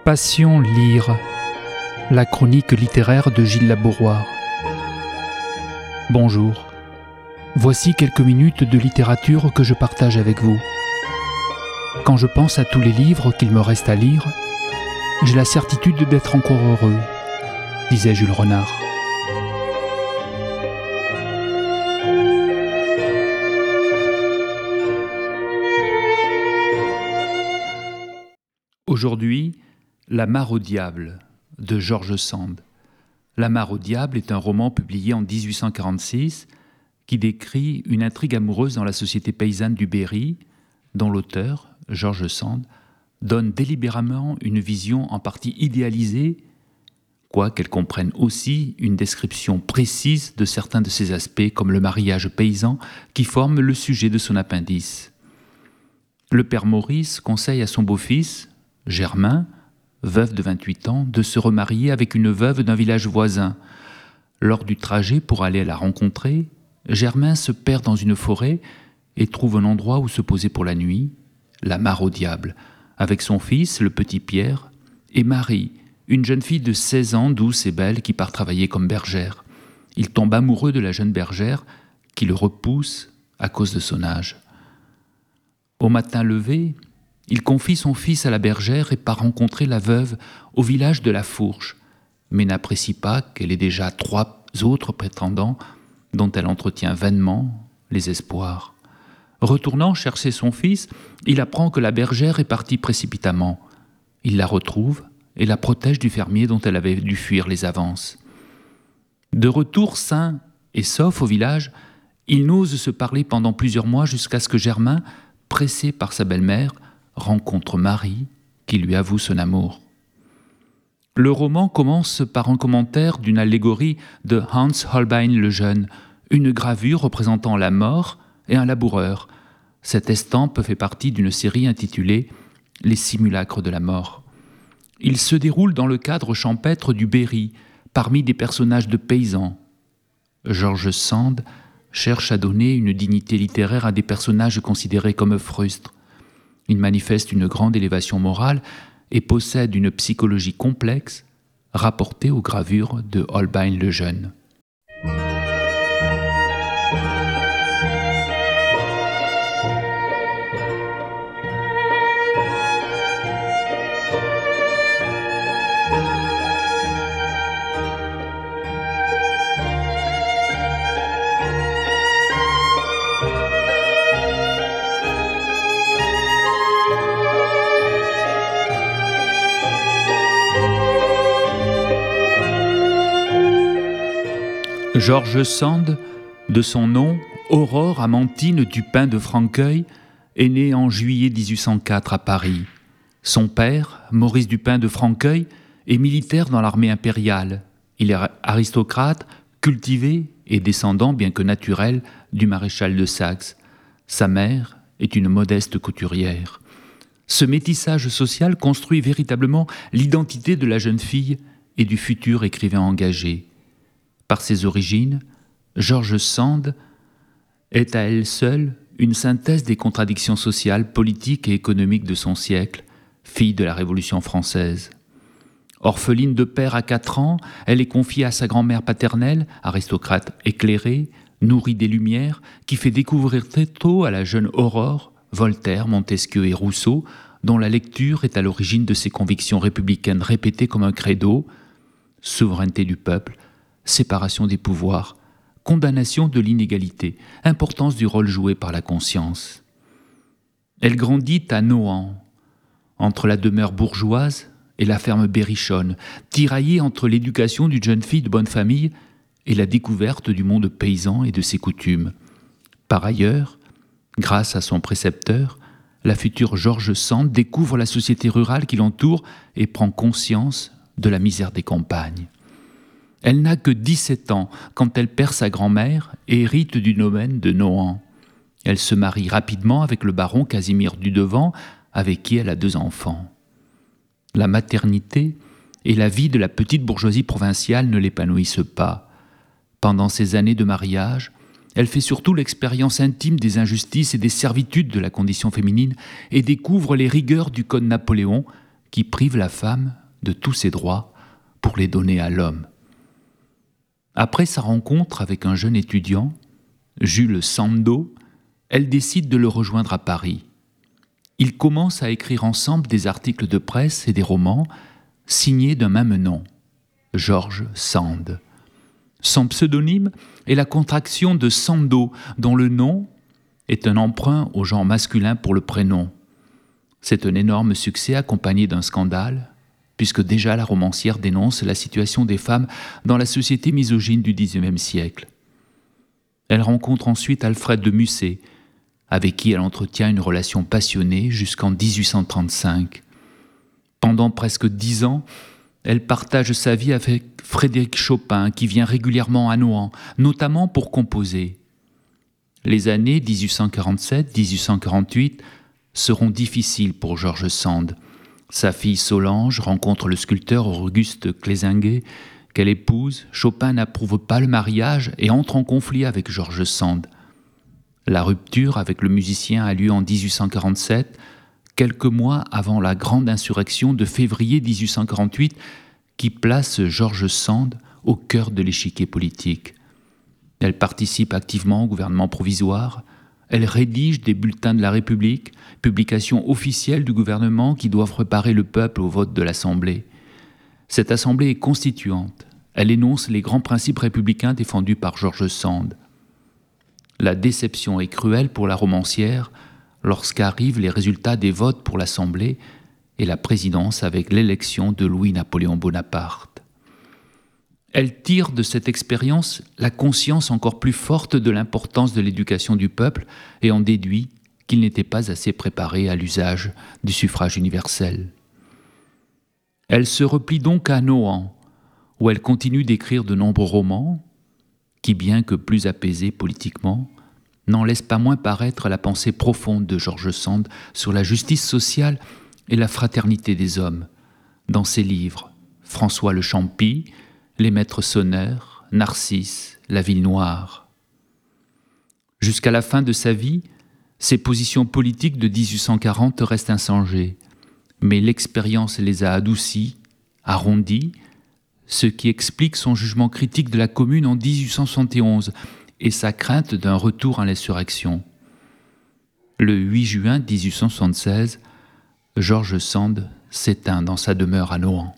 Passion lire, la chronique littéraire de Gilles Labouroire. Bonjour, voici quelques minutes de littérature que je partage avec vous. Quand je pense à tous les livres qu'il me reste à lire, j'ai la certitude d'être encore heureux, disait Jules Renard. Aujourd'hui, La mare au diable, de George Sand. La mare au diable est un roman publié en 1846 qui décrit une intrigue amoureuse dans la société paysanne du Berry, dont l'auteur, George Sand, donne délibérément une vision en partie idéalisée, quoiqu'elle comprenne aussi une description précise de certains de ses aspects, comme le mariage paysan qui forme le sujet de son appendice. Le père Maurice conseille à son beau-fils, Germain, veuf de 28 ans, de se remarier avec une veuve d'un village voisin. Lors du trajet pour aller la rencontrer, Germain se perd dans une forêt et trouve un endroit où se poser pour la nuit, la mare au diable, avec son fils, le petit Pierre, et Marie, une jeune fille de 16 ans, douce et belle, qui part travailler comme bergère. Il tombe amoureux de la jeune bergère, qui le repousse à cause de son âge. Au matin levé, il confie son fils à la bergère et part rencontrer la veuve au village de la Fourche, mais n'apprécie pas qu'elle ait déjà 3 autres prétendants dont elle entretient vainement les espoirs. Retournant chercher son fils, il apprend que la bergère est partie précipitamment. Il la retrouve et la protège du fermier dont elle avait dû fuir les avances. De retour sain et sauf au village, il n'ose se parler pendant plusieurs mois jusqu'à ce que Germain, pressé par sa belle-mère, rencontre Marie qui lui avoue son amour. Le roman commence par un commentaire d'une allégorie de Hans Holbein le Jeune, une gravure représentant la mort et un laboureur. Cette estampe fait partie d'une série intitulée « Les simulacres de la mort ». Il se déroule dans le cadre champêtre du Berry, parmi des personnages de paysans. George Sand cherche à donner une dignité littéraire à des personnages considérés comme frustres. Il manifeste une grande élévation morale et possède une psychologie complexe rapportée aux gravures de Holbein le Jeune. George Sand, de son nom, Aurore Amantine Dupin de Franqueuil, est née en juillet 1804 à Paris. Son père, Maurice Dupin de Franqueuil, est militaire dans l'armée impériale. Il est aristocrate, cultivé et descendant, bien que naturel, du maréchal de Saxe. Sa mère est une modeste couturière. Ce métissage social construit véritablement l'identité de la jeune fille et du futur écrivain engagé. Par ses origines, George Sand est à elle seule une synthèse des contradictions sociales, politiques et économiques de son siècle, fille de la Révolution française. Orpheline de père à 4 ans, elle est confiée à sa grand-mère paternelle, aristocrate éclairée, nourrie des Lumières, qui fait découvrir très tôt à la jeune Aurore Voltaire, Montesquieu et Rousseau, dont la lecture est à l'origine de ses convictions républicaines répétées comme un credo, souveraineté du peuple, séparation des pouvoirs, condamnation de l'inégalité, importance du rôle joué par la conscience. Elle grandit à Nohant, entre la demeure bourgeoise et la ferme berrichonne, tiraillée entre l'éducation d'une jeune fille de bonne famille et la découverte du monde paysan et de ses coutumes. Par ailleurs, grâce à son précepteur, la future George Sand découvre la société rurale qui l'entoure et prend conscience de la misère des campagnes. Elle n'a que 17 ans quand elle perd sa grand-mère et hérite du domaine de Nohant. Elle se marie rapidement avec le baron Casimir Dudevant, avec qui elle a 2 enfants. La maternité et la vie de la petite bourgeoisie provinciale ne l'épanouissent pas. Pendant ces années de mariage, elle fait surtout l'expérience intime des injustices et des servitudes de la condition féminine et découvre les rigueurs du code Napoléon qui prive la femme de tous ses droits pour les donner à l'homme. Après sa rencontre avec un jeune étudiant, Jules Sandeau, elle décide de le rejoindre à Paris. Ils commencent à écrire ensemble des articles de presse et des romans signés d'un même nom, George Sand. Son pseudonyme est la contraction de Sandeau, dont le nom est un emprunt au genre masculin pour le prénom. C'est un énorme succès accompagné d'un scandale, puisque déjà la romancière dénonce la situation des femmes dans la société misogyne du XIXe siècle. Elle rencontre ensuite Alfred de Musset, avec qui elle entretient une relation passionnée jusqu'en 1835. Pendant presque 10 ans, elle partage sa vie avec Frédéric Chopin, qui vient régulièrement à Nohant, notamment pour composer. Les années 1847-1848 seront difficiles pour George Sand. Sa fille Solange rencontre le sculpteur Auguste Clézinguet, qu'elle épouse. Chopin n'approuve pas le mariage et entre en conflit avec George Sand. La rupture avec le musicien a lieu en 1847, quelques mois avant la grande insurrection de février 1848 qui place George Sand au cœur de l'échiquier politique. Elle participe activement au gouvernement provisoire. Elle rédige des bulletins de la République, publications officielles du gouvernement qui doivent préparer le peuple au vote de l'Assemblée. Cette Assemblée est constituante. Elle énonce les grands principes républicains défendus par George Sand. La déception est cruelle pour la romancière lorsqu'arrivent les résultats des votes pour l'Assemblée et la présidence avec l'élection de Louis-Napoléon Bonaparte. Elle tire de cette expérience la conscience encore plus forte de l'importance de l'éducation du peuple et en déduit qu'il n'était pas assez préparé à l'usage du suffrage universel. Elle se replie donc à Nohant, où elle continue d'écrire de nombreux romans qui, bien que plus apaisés politiquement, n'en laissent pas moins paraître la pensée profonde de George Sand sur la justice sociale et la fraternité des hommes. Dans ses livres, François le Champy, Les Maîtres sonneurs, Narcisse, La Ville noire. Jusqu'à la fin de sa vie, ses positions politiques de 1840 restent inchangées, mais l'expérience les a adoucies, arrondies, ce qui explique son jugement critique de la Commune en 1871 et sa crainte d'un retour à l'insurrection. Le 8 juin 1876, George Sand s'éteint dans sa demeure à Nohant.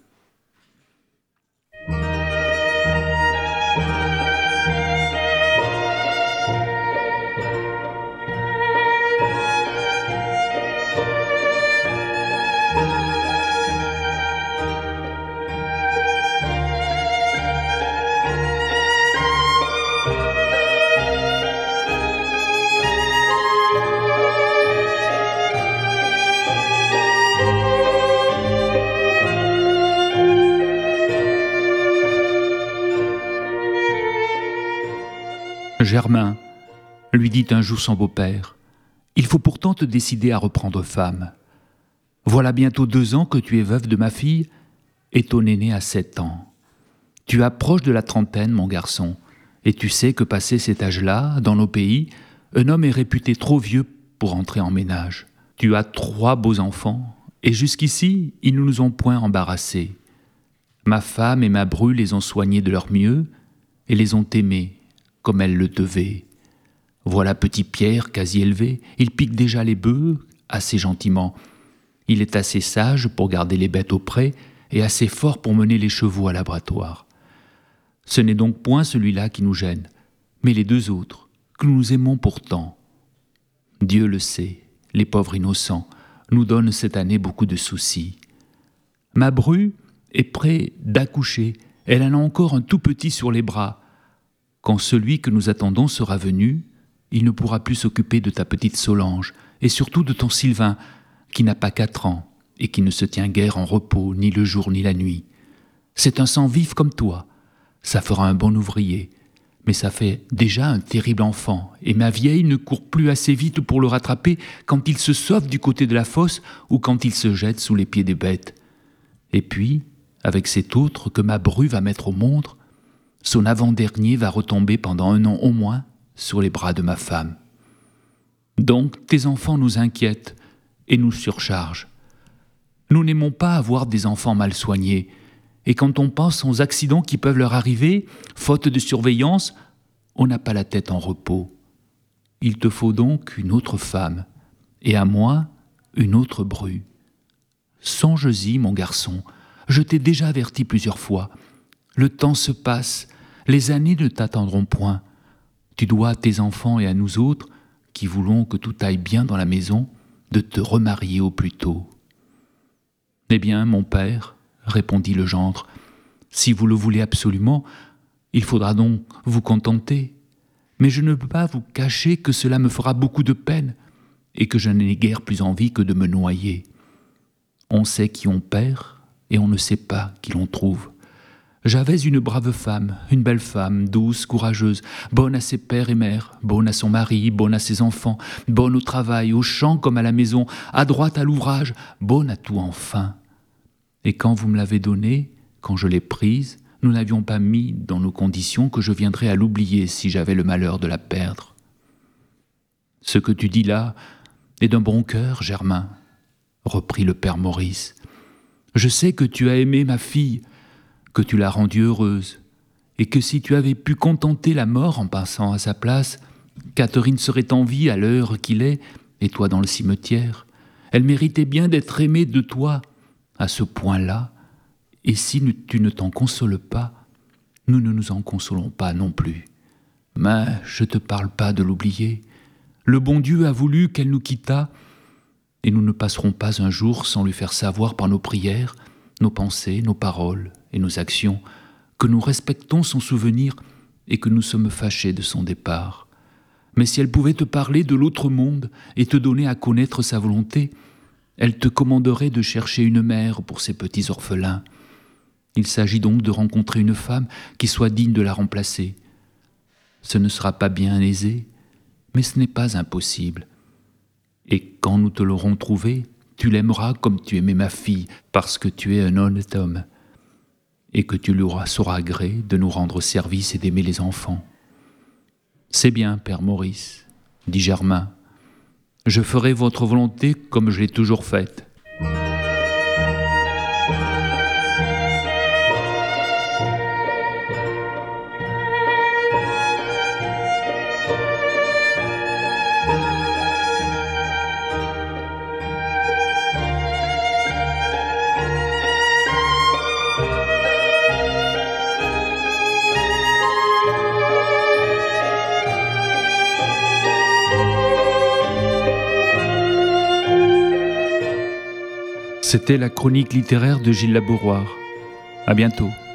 Germain, lui dit un jour son beau-père, il faut pourtant te décider à reprendre femme. Voilà bientôt 2 ans que tu es veuve de ma fille et ton aîné a 7 ans. Tu approches de la trentaine, mon garçon, et tu sais que passé cet âge-là, dans nos pays, un homme est réputé trop vieux pour entrer en ménage. Tu as 3 beaux enfants, et jusqu'ici, ils ne nous ont point embarrassés. Ma femme et ma bru les ont soignés de leur mieux et les ont aimés comme elles le devaient. Voilà petit Pierre, quasi élevé, il pique déjà les bœufs assez gentiment. Il est assez sage pour garder les bêtes au pré et assez fort pour mener les chevaux à l'abattoir. Ce n'est donc point celui-là qui nous gêne, mais les 2 autres, que nous aimons pourtant. Dieu le sait, les pauvres innocents nous donnent cette année beaucoup de soucis. Ma bru est près d'accoucher, elle en a encore un tout petit sur les bras. Quand celui que nous attendons sera venu, il ne pourra plus s'occuper de ta petite Solange, et surtout de ton Sylvain, qui n'a pas 4 ans, et qui ne se tient guère en repos, ni le jour ni la nuit. C'est un sang vif comme toi, ça fera un bon ouvrier, mais ça fait déjà un terrible enfant, et ma vieille ne court plus assez vite pour le rattraper quand il se sauve du côté de la fosse ou quand il se jette sous les pieds des bêtes. Et puis, avec cet autre que ma bru va mettre au monde, son avant-dernier va retomber pendant 1 an au moins sur les bras de ma femme. Donc tes enfants nous inquiètent et nous surchargent. Nous n'aimons pas avoir des enfants mal soignés. Et quand on pense aux accidents qui peuvent leur arriver, faute de surveillance, on n'a pas la tête en repos. Il te faut donc une autre femme, et à moi, une autre bru. Songe-y, mon garçon, je t'ai déjà averti plusieurs fois. Le temps se passe, les années ne t'attendront point. Tu dois à tes enfants et à nous autres, qui voulons que tout aille bien dans la maison, de te remarier au plus tôt. » « Eh bien, mon père, répondit le gendre, si vous le voulez absolument, il faudra donc vous contenter. Mais je ne peux pas vous cacher que cela me fera beaucoup de peine et que je n'ai guère plus envie que de me noyer. On sait qui on perd et on ne sait pas qui l'on trouve. J'avais une brave femme, une belle femme, douce, courageuse, bonne à ses pères et mères, bonne à son mari, bonne à ses enfants, bonne au travail, au champ comme à la maison, adroite à l'ouvrage, bonne à tout enfin. Et quand vous me l'avez donnée, quand je l'ai prise, nous n'avions pas mis dans nos conditions que je viendrais à l'oublier si j'avais le malheur de la perdre. Ce que tu dis là est d'un bon cœur, Germain, reprit le père Maurice. Je sais que tu as aimé ma fille, que tu l'as rendue heureuse, et que si tu avais pu contenter la mort en passant à sa place, Catherine serait en vie à l'heure qu'il est, et toi dans le cimetière. Elle méritait bien d'être aimée de toi, à ce point-là, et si tu ne t'en consoles pas, nous ne nous en consolons pas non plus. Mais je ne te parle pas de l'oublier. Le bon Dieu a voulu qu'elle nous quittât, et nous ne passerons pas un jour sans lui faire savoir par nos prières, nos pensées, nos paroles et nos actions, que nous respectons son souvenir et que nous sommes fâchés de son départ. Mais si elle pouvait te parler de l'autre monde et te donner à connaître sa volonté, elle te commanderait de chercher une mère pour ses petits orphelins. Il s'agit donc de rencontrer une femme qui soit digne de la remplacer. Ce ne sera pas bien aisé, mais ce n'est pas impossible. Et quand nous te l'aurons trouvée, tu l'aimeras comme tu aimais ma fille, parce que tu es un honnête homme, et que tu lui sauras gré de nous rendre service et d'aimer les enfants. C'est bien, père Maurice, dit Germain. Je ferai votre volonté comme je l'ai toujours faite. C'était la chronique littéraire de Gilles Labouroire. À bientôt.